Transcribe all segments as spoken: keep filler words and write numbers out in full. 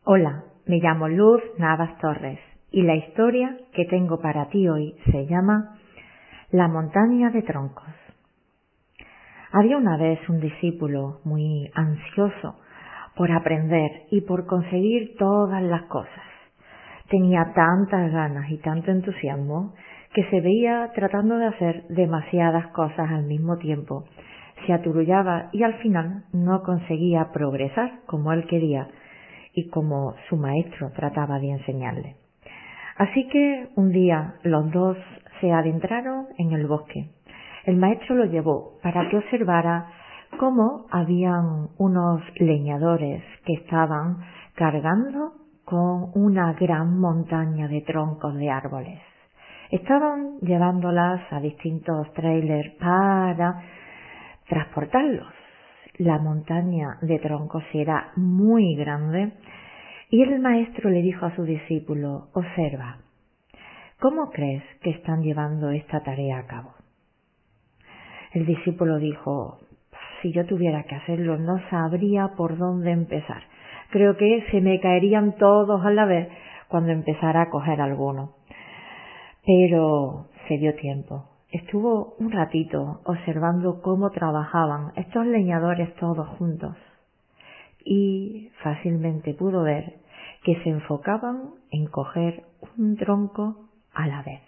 Hola, me llamo Luz Navas Torres y la historia que tengo para ti hoy se llama La montaña de troncos. Había una vez un discípulo muy ansioso por aprender y por conseguir todas las cosas. Tenía tantas ganas y tanto entusiasmo que se veía tratando de hacer demasiadas cosas al mismo tiempo. Se aturullaba y al final no conseguía progresar como él quería y como su maestro trataba de enseñarle. Así que un día los dos se adentraron en el bosque. El maestro lo llevó para que observara cómo habían unos leñadores que estaban cargando con una gran montaña de troncos de árboles. Estaban llevándolas a distintos trailers para transportarlos. La montaña de troncos era muy grande y el maestro le dijo a su discípulo: observa, ¿cómo crees que están llevando esta tarea a cabo? El discípulo dijo: si yo tuviera que hacerlo no sabría por dónde empezar. Creo que se me caerían todos a la vez cuando empezara a coger alguno. Pero se dio tiempo. Estuvo un ratito observando cómo trabajaban estos leñadores todos juntos y fácilmente pudo ver que se enfocaban en coger un tronco a la vez.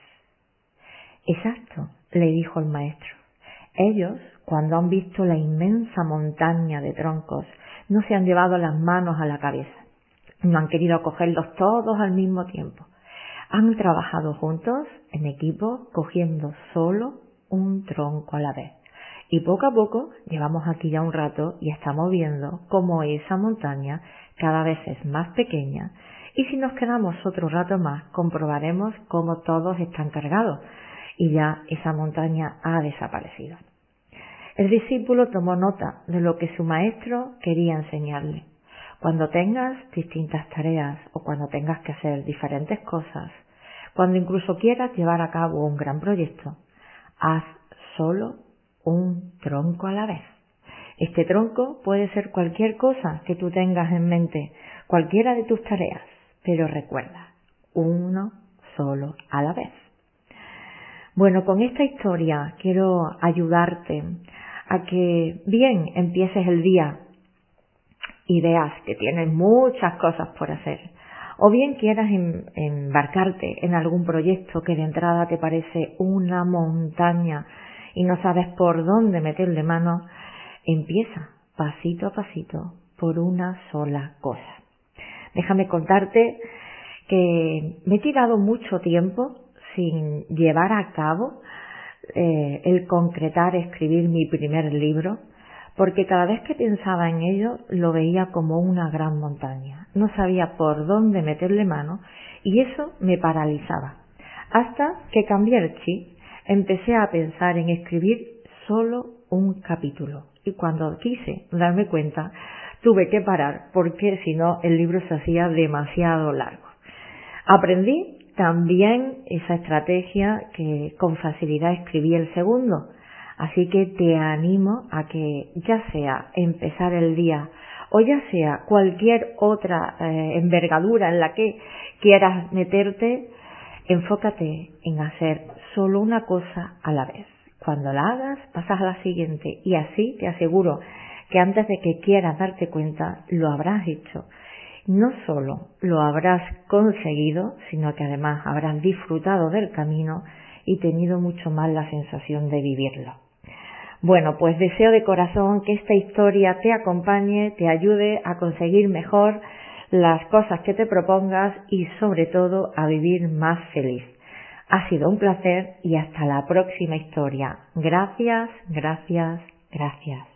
Exacto, le dijo el maestro. Ellos, cuando han visto la inmensa montaña de troncos, no se han llevado las manos a la cabeza. No han querido cogerlos todos al mismo tiempo. Han trabajado juntos, en equipo, cogiendo solo un tronco a la vez. Y poco a poco, llevamos aquí ya un rato y estamos viendo cómo esa montaña cada vez es más pequeña. Y si nos quedamos otro rato más, comprobaremos cómo todos están cargados y ya esa montaña ha desaparecido. El discípulo tomó nota de lo que su maestro quería enseñarle. Cuando tengas distintas tareas o cuando tengas que hacer diferentes cosas, cuando incluso quieras llevar a cabo un gran proyecto, haz solo un tronco a la vez. Este tronco puede ser cualquier cosa que tú tengas en mente, cualquiera de tus tareas, pero recuerda, uno solo a la vez. Bueno, con esta historia quiero ayudarte a que bien empieces el día y veas que tienes muchas cosas por hacer, o bien quieras em, embarcarte en algún proyecto que de entrada te parece una montaña y no sabes por dónde meterle mano. Empieza pasito a pasito por una sola cosa. Déjame contarte que me he tirado mucho tiempo sin llevar a cabo eh, el concretar, escribir mi primer libro, porque cada vez que pensaba en ello lo veía como una gran montaña. No sabía por dónde meterle mano y eso me paralizaba. Hasta que cambié el chip, empecé a pensar en escribir solo un capítulo. Y cuando quise darme cuenta, tuve que parar porque si no el libro se hacía demasiado largo. Aprendí también esa estrategia que con facilidad escribí el segundo. Así que te animo a que ya sea empezar el día o ya sea cualquier otra eh, envergadura en la que quieras meterte, enfócate en hacer solo una cosa a la vez. Cuando la hagas, pasas a la siguiente y así te aseguro que antes de que quieras darte cuenta, lo habrás hecho. No solo lo habrás conseguido, sino que además habrás disfrutado del camino y tenido mucho más la sensación de vivirlo. Bueno, pues deseo de corazón que esta historia te acompañe, te ayude a conseguir mejor las cosas que te propongas y sobre todo a vivir más feliz. Ha sido un placer y hasta la próxima historia. Gracias, gracias, gracias.